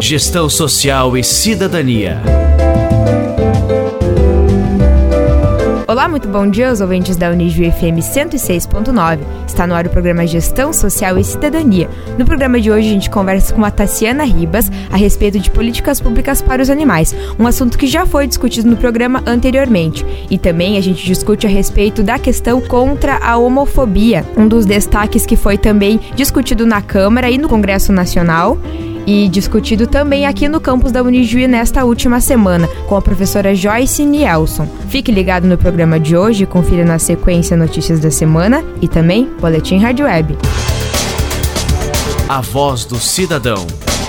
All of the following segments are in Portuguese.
Gestão Social e Cidadania. Olá, muito bom dia aos ouvintes da Unijuí FM 106.9. Está no ar o programa Gestão Social e Cidadania. No programa de hoje a gente conversa com a Tassiana Ribas a respeito de políticas públicas para os animais, um assunto que já foi discutido no programa anteriormente. E também a gente discute a respeito da questão contra a homofobia, um dos destaques que foi também discutido na Câmara e no Congresso Nacional, e discutido também aqui no campus da Unijuí nesta última semana, com a professora Joyce Nielson. Fique ligado no programa de hoje, confira na sequência notícias da semana e também Boletim Rádio Web. A voz do cidadão.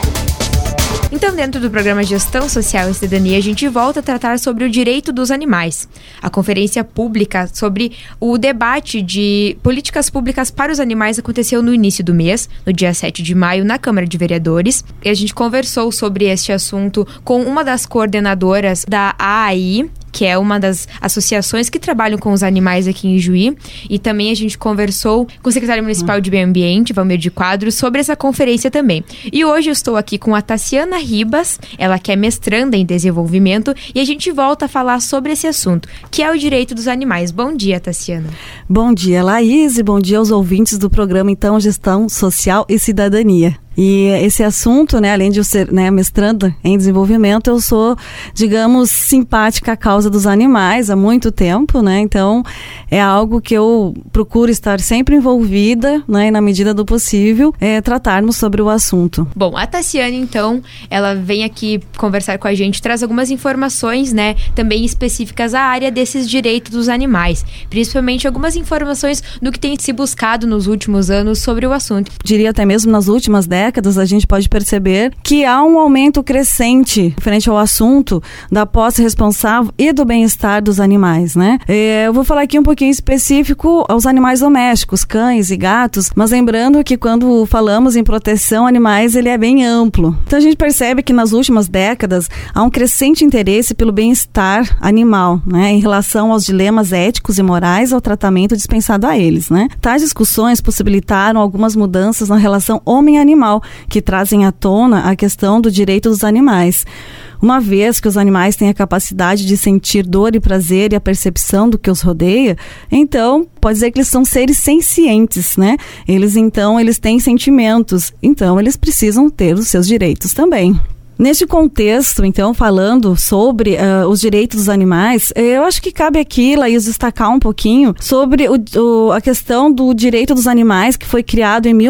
Então, dentro do programa Gestão Social e Cidadania, a gente volta a tratar sobre o direito dos animais. A conferência pública sobre o debate de políticas públicas para os animais aconteceu no início do mês, no dia 7 de maio, na Câmara de Vereadores. E a gente conversou sobre este assunto com uma das coordenadoras da AAI, que é uma das associações que trabalham com os animais aqui em Juí. E também a gente conversou com o secretário municipal de Meio Ambiente, Valmir de Quadros, sobre essa conferência também. E hoje eu estou aqui com a Tassiana Ribas, ela que é mestranda em desenvolvimento, e a gente volta a falar sobre esse assunto, que é o direito dos animais. Bom dia, Tassiana. Bom dia, Laís, e bom dia aos ouvintes do programa, então, Gestão Social e Cidadania. E esse assunto, né, além de eu ser, né, mestranda em desenvolvimento, eu sou, digamos, simpática à causa dos animais há muito tempo, né? Então, é algo que eu procuro estar sempre envolvida, né, e na medida do possível, tratarmos sobre o assunto. Bom, a Tassiana, então, ela vem aqui conversar com a gente, traz algumas informações, né, também específicas à área desses direitos dos animais, principalmente algumas informações do que tem se buscado nos últimos anos sobre o assunto. Diria até mesmo nas últimas décadas, a gente pode perceber que há um aumento crescente referente ao assunto da posse responsável e do bem-estar dos animais, né? Eu vou falar aqui um pouquinho específico aos animais domésticos, cães e gatos, mas lembrando que quando falamos em proteção animais, ele é bem amplo. Então a gente percebe que nas últimas décadas há um crescente interesse pelo bem-estar animal, né? Em relação aos dilemas éticos e morais ao tratamento dispensado a eles, né? Tais discussões possibilitaram algumas mudanças na relação homem-animal, que trazem à tona a questão do direito dos animais. Uma vez que os animais têm a capacidade de sentir dor e prazer e a percepção do que os rodeia, então pode dizer que eles são seres sencientes, né? Eles têm sentimentos, então eles precisam ter os seus direitos também. Neste contexto, então, falando sobre os direitos dos animais, eu acho que cabe aqui, Laís, destacar um pouquinho sobre a questão do direito dos animais que foi criado em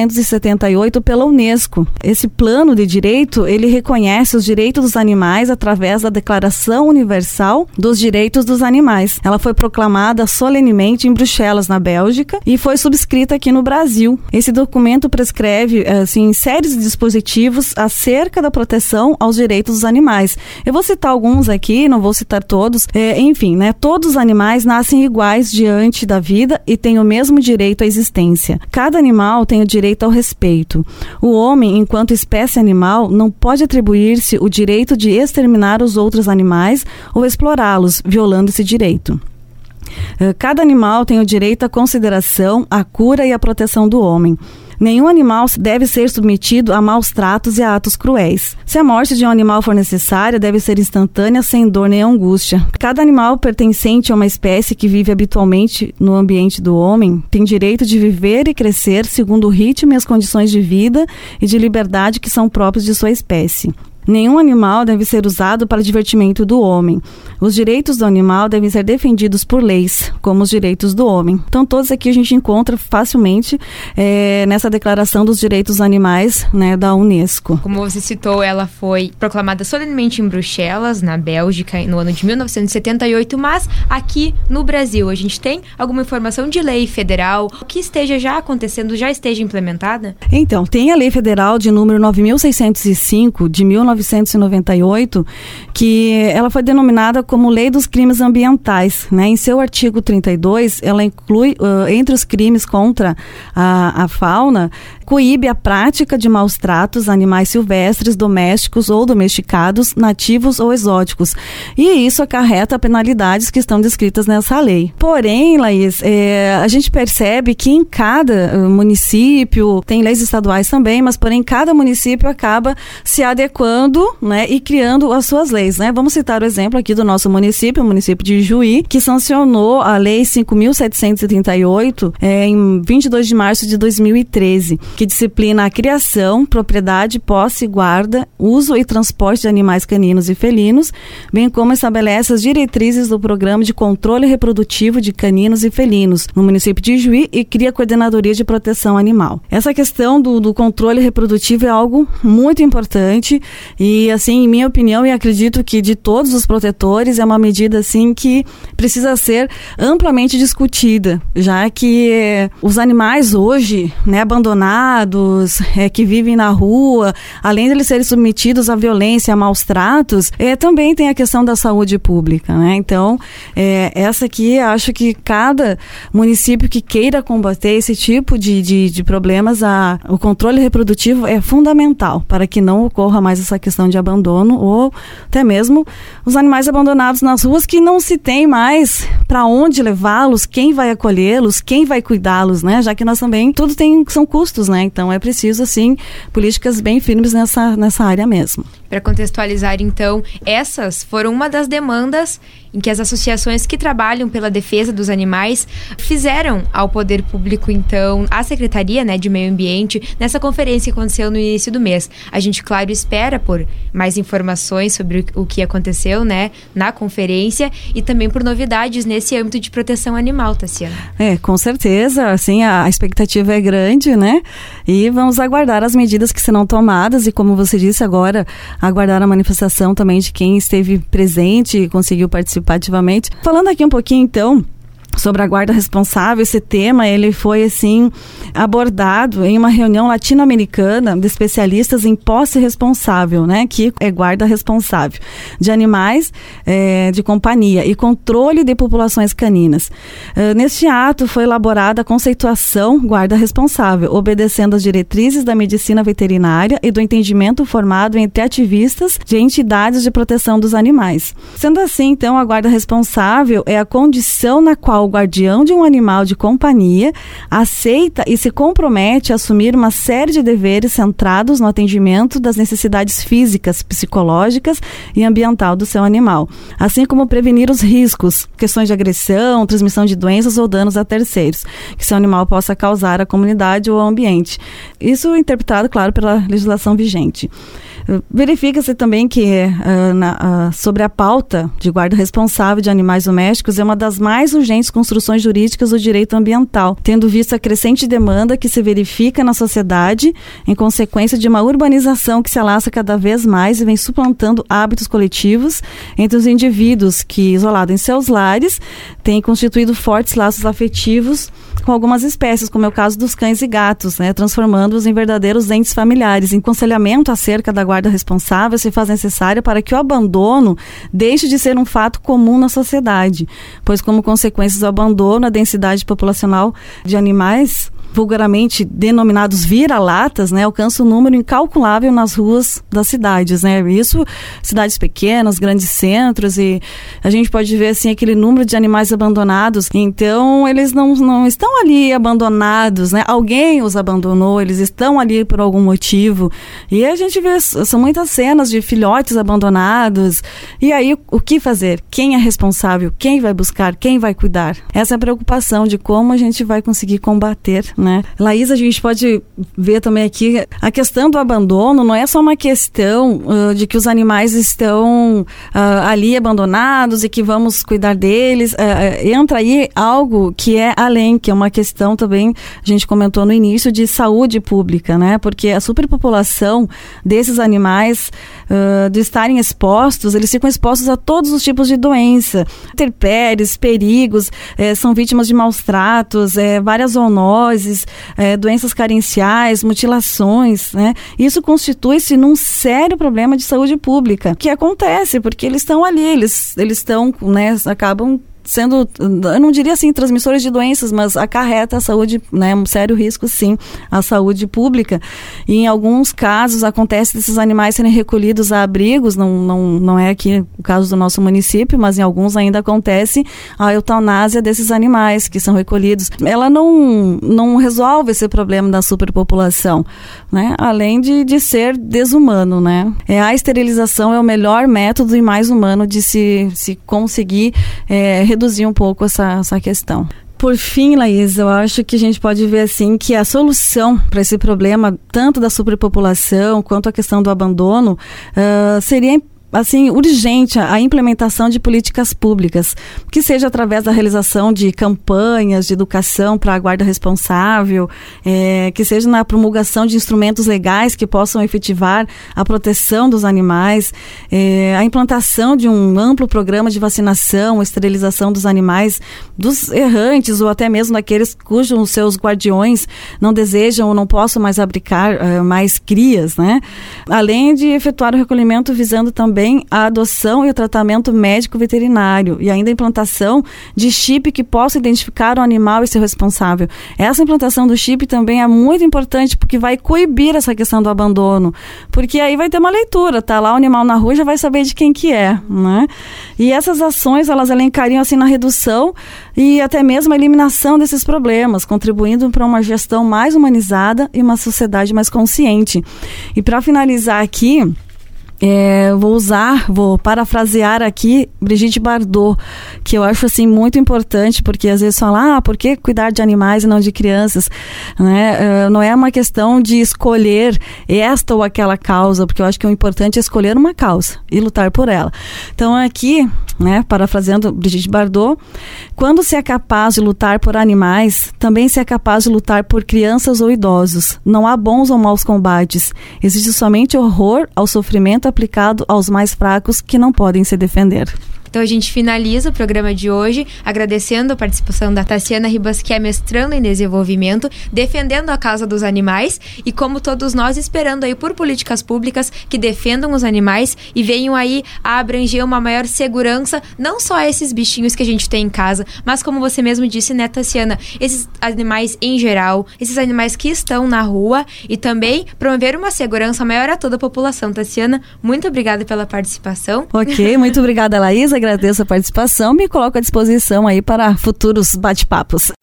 1978 pela Unesco. Esse plano de direito, ele reconhece os direitos dos animais através da Declaração Universal dos Direitos dos Animais. Ela foi proclamada solenemente em Bruxelas, na Bélgica, e foi subscrita aqui no Brasil. Esse documento prescreve, assim, séries de dispositivos acerca da proteção aos direitos dos animais. Eu vou citar alguns aqui, não vou citar todos. Enfim, né? Todos os animais nascem iguais diante da vida e têm o mesmo direito à existência. Cada animal tem o direito ao respeito. O homem, enquanto espécie animal, não pode atribuir-se o direito de exterminar os outros animais ou explorá-los, violando esse direito. Cada animal tem o direito à consideração, à cura e à proteção do homem. Nenhum animal deve ser submetido a maus tratos e a atos cruéis. Se a morte de um animal for necessária, deve ser instantânea, sem dor nem angústia. Cada animal pertencente a uma espécie que vive habitualmente no ambiente do homem tem direito de viver e crescer segundo o ritmo e as condições de vida e de liberdade que são próprios de sua espécie. Nenhum animal deve ser usado para divertimento do homem. Os direitos do animal devem ser defendidos por leis, como os direitos do homem. Então, todos aqui a gente encontra facilmente nessa Declaração dos Direitos dos Animais, né, da Unesco. Como você citou, ela foi proclamada solenemente em Bruxelas, na Bélgica, no ano de 1978, mas aqui no Brasil, a gente tem alguma informação de lei federal que esteja já acontecendo, já esteja implementada? Então, tem a Lei Federal de número 9.605, de 19 1998, que ela foi denominada como Lei dos Crimes Ambientais, né? Em seu artigo 32, ela inclui, entre os crimes contra a fauna, coíbe a prática de maus tratos a animais silvestres, domésticos ou domesticados, nativos ou exóticos. E isso acarreta penalidades que estão descritas nessa lei. Porém, Laís, a gente percebe que em cada município, tem leis estaduais também, mas porém cada município acaba se adequando, né, e criando as suas leis, né? Vamos citar o exemplo aqui do nosso município, o município de Juí, que sancionou a Lei 5.738 em 22 de março de 2013, que disciplina a criação, propriedade, posse, guarda, uso e transporte de animais caninos e felinos, bem como estabelece as diretrizes do Programa de Controle Reprodutivo de Caninos e Felinos no município de Juí e cria a Coordenadoria de Proteção Animal. Essa questão do controle reprodutivo é algo muito importante e, assim, em minha opinião, e acredito que de todos os protetores, é uma medida, assim, que precisa ser amplamente discutida, já que os animais hoje, né, abandonados, que vivem na rua, além de eles serem submetidos à violência, a maus tratos, também tem a questão da saúde pública, né? Então, essa aqui, acho que cada município que queira combater esse tipo de problemas, o controle reprodutivo é fundamental para que não ocorra mais essa questão de abandono ou até mesmo os animais abandonados nas ruas que não se tem mais para onde levá-los, quem vai acolhê-los, quem vai cuidá-los, né? Já que nós também, tudo são custos, né? Então é preciso, assim, políticas bem firmes nessa área mesmo. Para contextualizar, então, essas foram uma das demandas em que as associações que trabalham pela defesa dos animais fizeram ao poder público, então, a Secretaria, né, de Meio Ambiente, nessa conferência que aconteceu no início do mês. A gente, claro, espera por mais informações sobre o que aconteceu, né, na conferência e também por novidades nesse âmbito de proteção animal, Tassiana. Com certeza, assim, a expectativa é grande, né, e vamos aguardar as medidas que serão tomadas e, como você disse agora, aguardar a manifestação também de quem esteve presente e conseguiu participar ativamente. Falando aqui um pouquinho, então, sobre a guarda responsável, esse tema, ele foi, assim, abordado em uma reunião latino-americana de especialistas em posse responsável, né, que é guarda responsável de animais de companhia e controle de populações caninas. Neste ato foi elaborada a conceituação guarda responsável, obedecendo às diretrizes da medicina veterinária e do entendimento formado entre ativistas de entidades de proteção dos animais. Sendo assim, então, a guarda responsável é a condição na qual o guardião de um animal de companhia aceita e se compromete a assumir uma série de deveres centrados no atendimento das necessidades físicas, psicológicas e ambiental do seu animal, assim como prevenir os riscos, questões de agressão, transmissão de doenças ou danos a terceiros, que seu animal possa causar à comunidade ou ao ambiente. Isso interpretado, claro, pela legislação vigente. Verifica-se também que sobre a pauta de guarda responsável de animais domésticos é uma das mais urgentes construções jurídicas do direito ambiental, tendo visto a crescente demanda que se verifica na sociedade em consequência de uma urbanização que se alastra cada vez mais e vem suplantando hábitos coletivos entre os indivíduos que, isolados em seus lares, têm constituído fortes laços afetivos com algumas espécies, como é o caso dos cães e gatos, né, transformando-os em verdadeiros entes familiares. Aconselhamento acerca da guarda responsável se faz necessário para que o abandono deixe de ser um fato comum na sociedade, pois como consequência do abandono, a densidade populacional de animais, vulgarmente denominados vira-latas, né, alcança um número incalculável nas ruas das cidades, né? Isso, cidades pequenas, grandes centros, e a gente pode ver, assim, aquele número de animais abandonados. Então, eles não estão ali abandonados, né? Alguém os abandonou, eles estão ali por algum motivo. E a gente vê, são muitas cenas de filhotes abandonados. E aí, o que fazer? Quem é responsável? Quem vai buscar? Quem vai cuidar? Essa é a preocupação de como a gente vai conseguir combater, né? Laís, a gente pode ver também aqui a questão do abandono não é só uma questão de que os animais estão ali abandonados e que vamos cuidar deles. Entra aí algo que é além, que é uma questão também, a gente comentou no início, de saúde pública, né? Porque a superpopulação desses animais, de estarem expostos, eles ficam expostos a todos os tipos de doença, intempéries, perigos, são vítimas de maus tratos, várias zoonoses. zoonoses, doenças carenciais, mutilações, né? Isso constitui-se num sério problema de saúde pública, que acontece porque eles estão ali, eles estão, né, acabam sendo, eu não diria assim, transmissores de doenças, mas acarreta a saúde, né, um sério risco, sim, à saúde pública. E em alguns casos acontece desses animais serem recolhidos a abrigos, não é aqui o caso do nosso município, mas em alguns ainda acontece a eutanásia desses animais que são recolhidos. Ela não resolve esse problema da superpopulação, né, além de ser desumano, né. A esterilização é o melhor método e mais humano de se conseguir reduzir um pouco essa questão. Por fim, Laís, eu acho que a gente pode ver assim que a solução para esse problema, tanto da superpopulação quanto a questão do abandono, seria assim, urgente a implementação de políticas públicas, que seja através da realização de campanhas de educação para a guarda responsável, que seja na promulgação de instrumentos legais que possam efetivar a proteção dos animais, a implantação de um amplo programa de vacinação, esterilização dos animais, dos errantes ou até mesmo daqueles cujos seus guardiões não desejam ou não possam mais abrigar mais crias, né? Além de efetuar o recolhimento visando também a adoção e o tratamento médico veterinário e ainda a implantação de chip que possa identificar o animal e seu responsável. Essa implantação do chip também é muito importante porque vai coibir essa questão do abandono, porque aí vai ter uma leitura, tá lá o animal na rua, já vai saber de quem que é, né? E essas ações, elas elencariam assim na redução e até mesmo a eliminação desses problemas, contribuindo para uma gestão mais humanizada e uma sociedade mais consciente. E para finalizar aqui, vou parafrasear aqui Brigitte Bardot, que eu acho assim muito importante, porque às vezes falam, por que cuidar de animais e não de crianças, né? Não é uma questão de escolher esta ou aquela causa, porque eu acho que o importante é escolher uma causa e lutar por ela. Então aqui, né, parafraseando Brigitte Bardot, quando se é capaz de lutar por animais, também se é capaz de lutar por crianças ou idosos. Não há bons ou maus combates, existe somente horror ao sofrimento aplicado aos mais fracos que não podem se defender. Então a gente finaliza o programa de hoje agradecendo a participação da Tassiana Ribas, que é mestranda em desenvolvimento, defendendo a causa dos animais e, como todos nós, esperando aí por políticas públicas que defendam os animais e venham aí a abranger uma maior segurança, não só a esses bichinhos que a gente tem em casa, mas como você mesmo disse, né, Tassiana, esses animais em geral, esses animais que estão na rua e também promover uma segurança maior a toda a população. Tassiana, muito obrigada pela participação. Ok, muito obrigada, Laís. Agradeço a participação, me coloco à disposição aí para futuros bate-papos.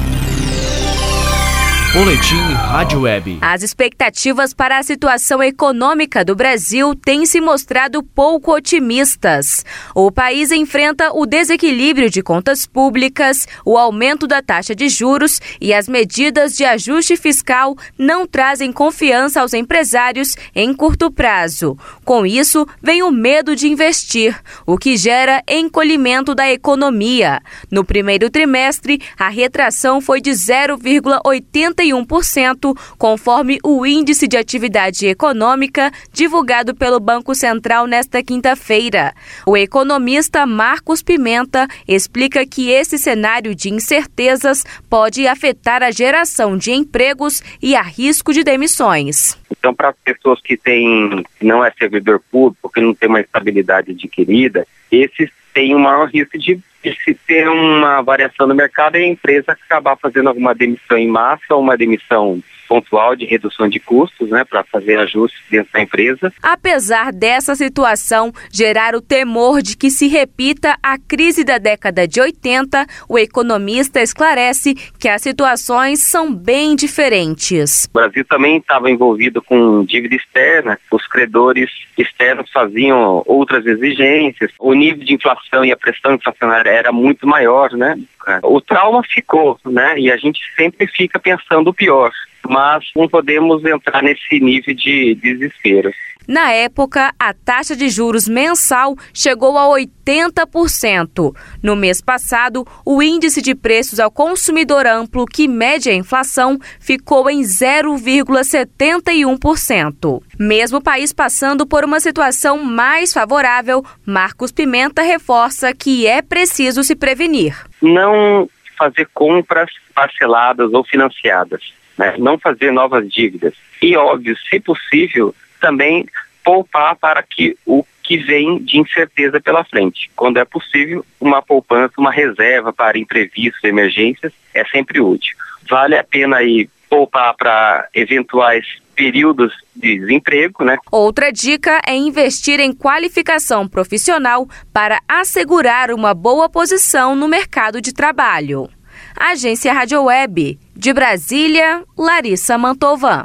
Boletim Rádio Web. As expectativas para a situação econômica do Brasil têm se mostrado pouco otimistas. O país enfrenta o desequilíbrio de contas públicas, o aumento da taxa de juros e as medidas de ajuste fiscal não trazem confiança aos empresários em curto prazo. Com isso, vem o medo de investir, o que gera encolhimento da economia. No primeiro trimestre, a retração foi de 0,81%, conforme o Índice de Atividade Econômica divulgado pelo Banco Central nesta quinta-feira. O economista Marcos Pimenta explica que esse cenário de incertezas pode afetar a geração de empregos e a risco de demissões. Então, para as pessoas que não é servidor público, que não tem uma estabilidade adquirida, esses têm um maior risco de se ter uma variação no mercado e a empresa acabar fazendo alguma demissão em massa ou uma demissão pontual de redução de custos, né, para fazer ajustes dentro da empresa. Apesar dessa situação gerar o temor de que se repita a crise da década de 80, o economista esclarece que as situações são bem diferentes. O Brasil também estava envolvido com dívida externa, os credores externos faziam outras exigências, o nível de inflação e a pressão inflacionária era muito maior, né? O trauma ficou, né? E a gente sempre fica pensando o pior, mas não podemos entrar nesse nível de desespero. Na época, a taxa de juros mensal chegou a 80%. No mês passado, o índice de preços ao consumidor amplo, que mede a inflação, ficou em 0,71%. Mesmo o país passando por uma situação mais favorável, Marcos Pimenta reforça que é preciso se prevenir. Não fazer compras parceladas ou financiadas, né? Não fazer novas dívidas. E, óbvio, se possível, também poupar para que o que vem de incerteza pela frente. Quando é possível, uma poupança, uma reserva para imprevistos, emergências, é sempre útil. Vale a pena aí poupar para eventuais períodos de desemprego, né? Outra dica é investir em qualificação profissional para assegurar uma boa posição no mercado de trabalho. Agência Rádio Web, de Brasília, Larissa Mantovan.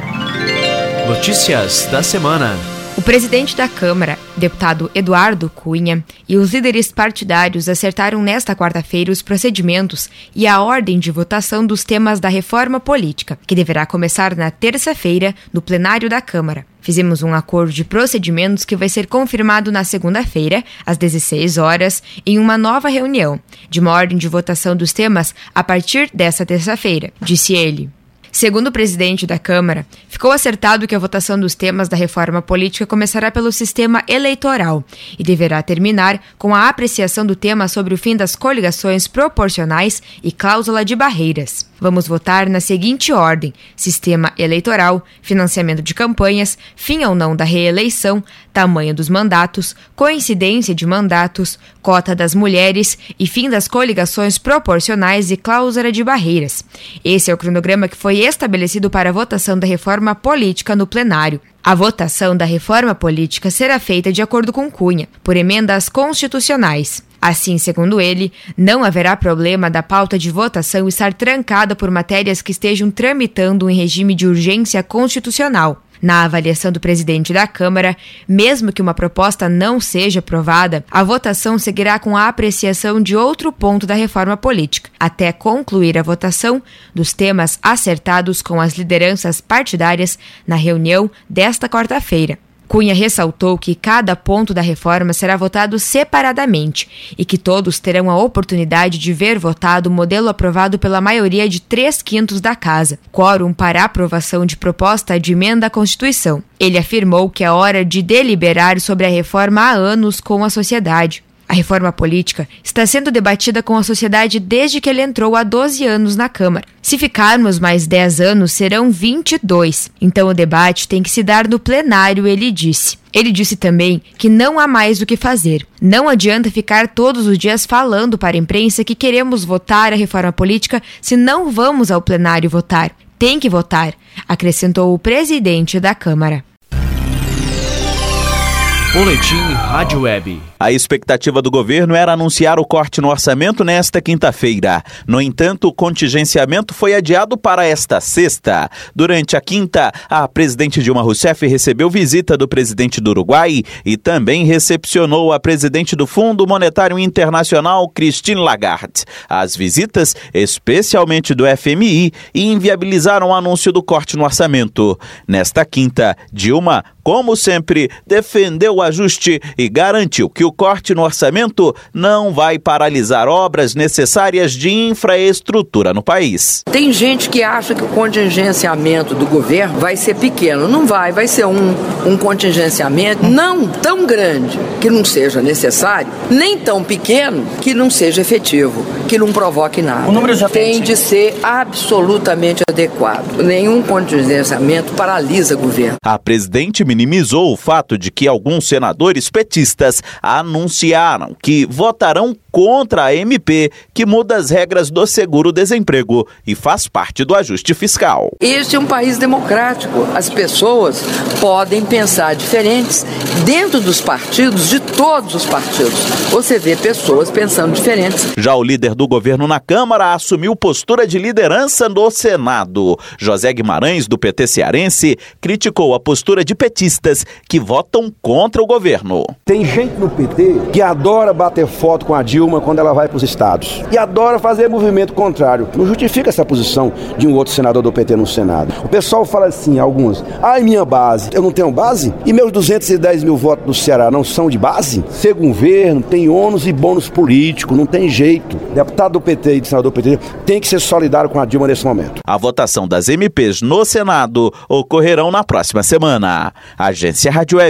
Notícias da semana. O presidente da Câmara, deputado Eduardo Cunha, e os líderes partidários acertaram nesta quarta-feira os procedimentos e a ordem de votação dos temas da reforma política, que deverá começar na terça-feira no plenário da Câmara. Fizemos um acordo de procedimentos que vai ser confirmado na segunda-feira, às 16 horas, em uma nova reunião, de uma ordem de votação dos temas a partir desta terça-feira, disse ele. Segundo o presidente da Câmara, ficou acertado que a votação dos temas da reforma política começará pelo sistema eleitoral e deverá terminar com a apreciação do tema sobre o fim das coligações proporcionais e cláusula de barreiras. Vamos votar na seguinte ordem: sistema eleitoral, financiamento de campanhas, fim ou não da reeleição, tamanho dos mandatos, coincidência de mandatos, cota das mulheres e fim das coligações proporcionais e cláusula de barreiras. Esse é o cronograma que foi estabelecido para a votação da reforma política no plenário. A votação da reforma política será feita de acordo com Cunha, por emendas constitucionais. Assim, segundo ele, não haverá problema da pauta de votação estar trancada por matérias que estejam tramitando em regime de urgência constitucional. Na avaliação do presidente da Câmara, mesmo que uma proposta não seja aprovada, a votação seguirá com a apreciação de outro ponto da reforma política, até concluir a votação dos temas acertados com as lideranças partidárias na reunião desta quarta-feira. Cunha ressaltou que cada ponto da reforma será votado separadamente e que todos terão a oportunidade de ver votado o modelo aprovado pela maioria de 3/5 da Casa, quórum para aprovação de proposta de emenda à Constituição. Ele afirmou que é hora de deliberar sobre a reforma há anos com a sociedade. A reforma política está sendo debatida com a sociedade desde que ele entrou há 12 anos na Câmara. Se ficarmos mais 10 anos, serão 22. Então o debate tem que se dar no plenário, ele disse. Ele disse também que não há mais o que fazer. Não adianta ficar todos os dias falando para a imprensa que queremos votar a reforma política se não vamos ao plenário votar. Tem que votar, acrescentou o presidente da Câmara. Boletim Rádio Web. A expectativa do governo era anunciar o corte no orçamento nesta quinta-feira. No entanto, o contingenciamento foi adiado para esta sexta. Durante a quinta, a presidente Dilma Rousseff recebeu visita do presidente do Uruguai e também recepcionou a presidente do Fundo Monetário Internacional, Christine Lagarde. As visitas, especialmente do FMI, inviabilizaram o anúncio do corte no orçamento. Nesta quinta, Dilma, como sempre, defendeu o ajuste e garantiu que o corte no orçamento não vai paralisar obras necessárias de infraestrutura no país. Tem gente que acha que o contingenciamento do governo vai ser pequeno. Não vai, vai ser um contingenciamento não tão grande que não seja necessário, nem tão pequeno que não seja efetivo, que não provoque nada. Tem de ser absolutamente adequado. Nenhum contingenciamento paralisa o governo. A presidente minimizou o fato de que alguns senadores petistas anunciaram que votarão contra a MP que muda as regras do seguro-desemprego e faz parte do ajuste fiscal. Este é um país democrático. As pessoas podem pensar diferentes dentro dos partidos, de todos os partidos. Você vê pessoas pensando diferentes. Já o líder do governo na Câmara assumiu postura de liderança no Senado. José Guimarães, do PT cearense, criticou a postura de petistas que votam contra o governo. Tem gente no PT que adora bater foto com a Dilma quando ela vai para os estados e adora fazer movimento contrário. Não justifica essa posição de um outro senador do PT no Senado. O pessoal fala assim, alguns, minha base, eu não tenho base? E meus 210 mil votos do Ceará não são de base? Ser governo tem ônus e bônus político, não tem jeito. Deputado do PT e senador do PT tem que ser solidário com a Dilma nesse momento. A votação das MPs no Senado ocorrerão na próxima semana. Agência Rádio Web,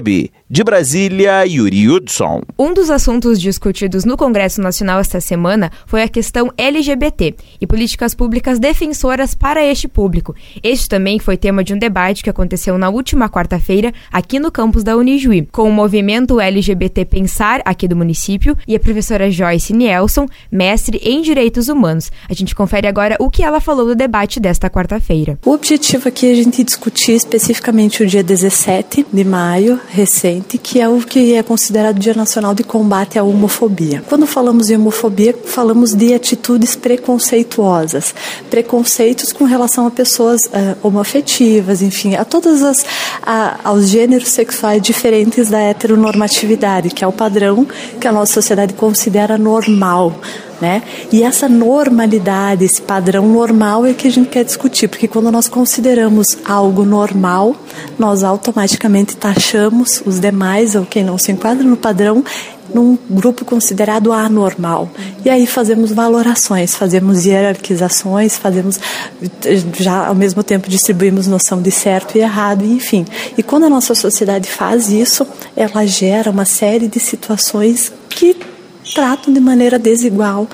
De Brasília, Yuri Hudson. Um dos assuntos discutidos no Congresso Nacional esta semana foi a questão LGBT e políticas públicas defensoras para este público. Este também foi tema de um debate que aconteceu na última quarta-feira aqui no campus da Unijuí, com o movimento LGBT Pensar aqui do município e a professora Joyce Nielson, mestre em Direitos Humanos. A gente confere agora o que ela falou do debate desta quarta-feira. O objetivo aqui é a gente discutir especificamente o dia 17 de maio, recente, que é o que é considerado o Dia Nacional de Combate à Homofobia. Quando falamos em homofobia, falamos de atitudes preconceituosas, preconceitos com relação a pessoas homoafetivas, enfim, a todas aos gêneros sexuais diferentes da heteronormatividade, que é o padrão que a nossa sociedade considera normal. Né? E essa normalidade, esse padrão normal é que a gente quer discutir, porque quando nós consideramos algo normal, nós automaticamente taxamos os demais, ou quem não se enquadra no padrão, num grupo considerado anormal. E aí fazemos valorações, fazemos hierarquizações, já ao mesmo tempo distribuímos noção de certo e errado, enfim. E quando a nossa sociedade faz isso, ela gera uma série de situações que tratam de maneira desigual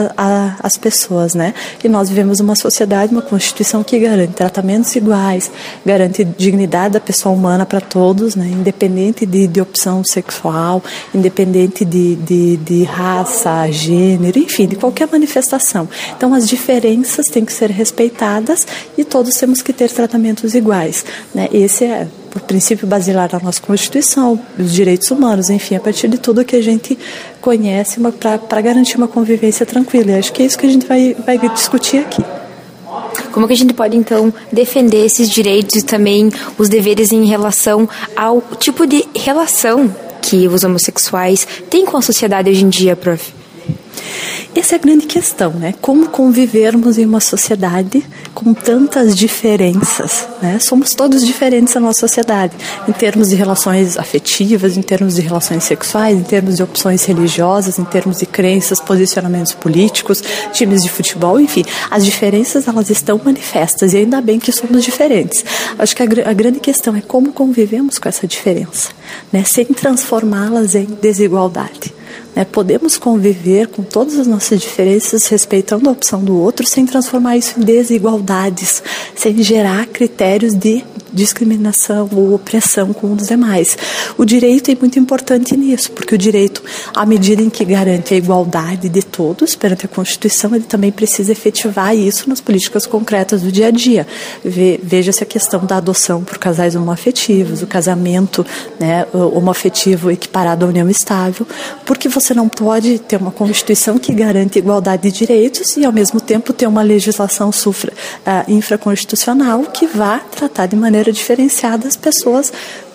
as pessoas, né? E nós vivemos uma sociedade, uma Constituição que garante tratamentos iguais, garante dignidade da pessoa humana para todos, né? Independente de opção sexual, independente de raça, gênero, enfim, de qualquer manifestação. Então, as diferenças têm que ser respeitadas e todos temos que ter tratamentos iguais, né? Esse é o princípio basilar da nossa Constituição, os direitos humanos, enfim, a partir de tudo que a gente conhece para garantir uma convivência tranquila. E acho que é isso que a gente vai discutir aqui. Como que a gente pode, então, defender esses direitos e também os deveres em relação ao tipo de relação que os homossexuais têm com a sociedade hoje em dia, prof? Essa é a grande questão, né? Como convivermos em uma sociedade com tantas diferenças, né? Somos todos diferentes na nossa sociedade, em termos de relações afetivas, em termos de relações sexuais, em termos de opções religiosas, em termos de crenças, posicionamentos políticos, times de futebol, enfim. As diferenças, elas estão manifestas e ainda bem que somos diferentes. Acho que a grande questão é como convivemos com essa diferença, né? Sem transformá-las em desigualdade. Podemos conviver com todas as nossas diferenças, respeitando a opção do outro, sem transformar isso em desigualdades, sem gerar critérios de discriminação ou opressão com os demais. O direito é muito importante nisso, porque o direito, à medida em que garante a igualdade de todos perante a Constituição, ele também precisa efetivar isso nas políticas concretas do dia a dia. Veja-se a questão da adoção por casais homoafetivos, o casamento, né, homoafetivo equiparado à união estável, porque você não pode ter uma Constituição que garante igualdade de direitos e, ao mesmo tempo, ter uma legislação infraconstitucional que vá tratar de maneira diferenciada as pessoas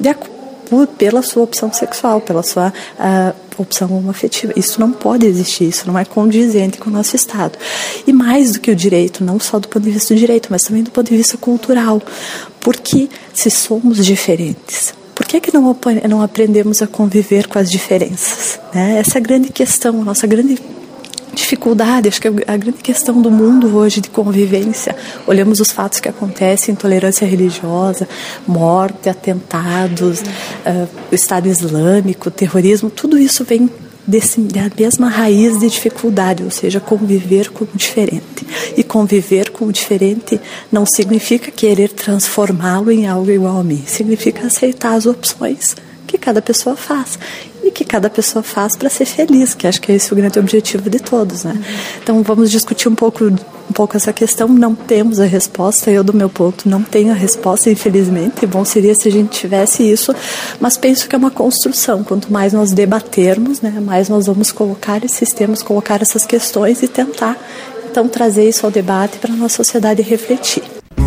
pela sua opção sexual, pela sua opção homoafetiva. Isso não pode existir, isso não é condizente com o nosso Estado. E mais do que o direito, não só do ponto de vista do direito, mas também do ponto de vista cultural. Porque se somos diferentes, por que não aprendemos a conviver com as diferenças? Né? Essa é a grande questão, a nossa grande dificuldade, acho que a grande questão do mundo hoje de convivência. Olhamos os fatos que acontecem, intolerância religiosa, morte, atentados, o Estado Islâmico, terrorismo, tudo isso vem da mesma raiz de dificuldade, ou seja, conviver com o diferente. E conviver com o diferente não significa querer transformá-lo em algo igual a mim, significa aceitar as opções que cada pessoa faz. E que cada pessoa faz para ser feliz, que acho que é esse o grande objetivo de todos, né? Então vamos discutir um pouco essa questão. Não temos a resposta, eu do meu ponto não tenho a resposta, infelizmente. Bom seria se a gente tivesse isso, mas penso que é uma construção. Quanto mais nós debatermos, né, mais nós vamos colocar esses temas, colocar essas questões e tentar, então, trazer isso ao debate para a nossa sociedade refletir.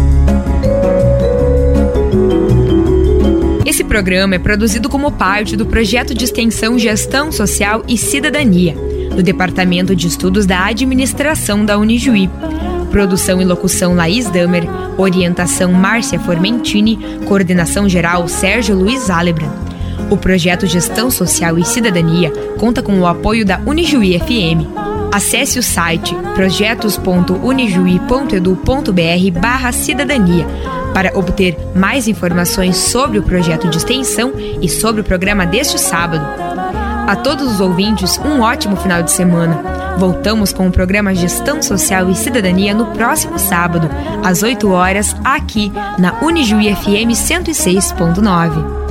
Esse programa é produzido como parte do projeto de extensão Gestão Social e Cidadania, do Departamento de Estudos da Administração da Unijuí. Produção e locução Laís Damer, orientação Márcia Formentini, coordenação geral Sérgio Luiz Alebran. O projeto Gestão Social e Cidadania conta com o apoio da Unijuí FM. Acesse o site projetos.unijuí.edu.br/cidadania Para obter mais informações sobre o projeto de extensão e sobre o programa deste sábado. A todos os ouvintes, um ótimo final de semana. Voltamos com o programa Gestão Social e Cidadania no próximo sábado, às 8 horas, aqui na Unijuí FM 106.9.